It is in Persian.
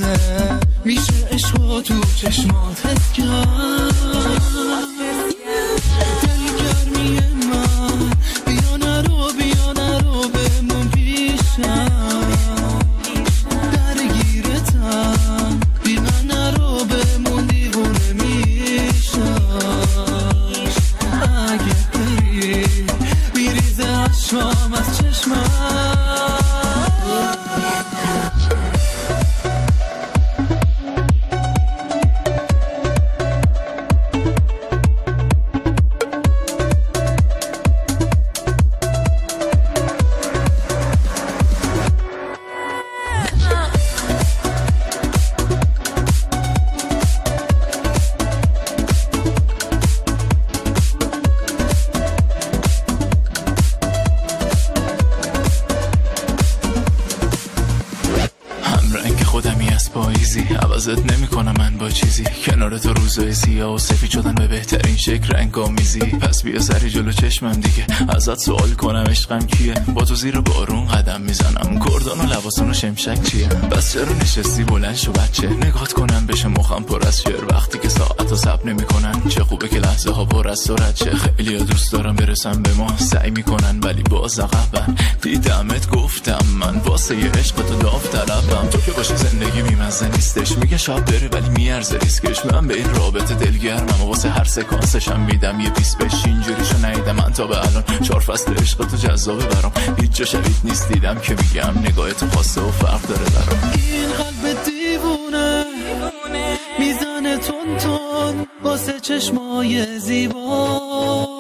میریزه، میشه عشق تو چشمات حس کرد. دلگرمی من بیا نرو بمون پیشم، درگیرتم بیا نرو بمون دیوونه میشم. اگه بری میریزه اشکام از چشمم. عوضت نمی کنم من با چیزی، کنار تو روزای سیاه و سفید شدن به بهترین شکل رنگ‌آمیزی. پس بیا سری جلو چشمم دیگه، ازت سوال کنم عشقم کیه؟ با تو زیر بارون قدم میزنم، کردان و لباسون و شمشک چیه؟ بس چرا نشستی بلند شو بچه، نگات کنم بشه مخم پر از شعر وقتی که ساعت‌ها صبر نمیکنن. چه خوبه که لحظه ها پر از سرعت شه، خیلی دوست دارم برسم به ما، سعی میکنن ولی باز عقبن. دیدمت گفتم من واسه عشق تو داوطلبم، تو که باشه زندگی بی‌مزه نیستش، میگه شب بره ولی میارزه ریسکش. من به این رابطه دلگرمم و واسه هر سکانسشم میدم یه پیس بش. اینجوریشو ندیدم من تا به الان، 4 فصل عشق تو جذابه برام، هیچ جا شبیه نیست دیدم که میگم نگاه تو خاصه و فرق داره برام. این قلب دیوونه میزنه تون تون واسه چشمای زیبا،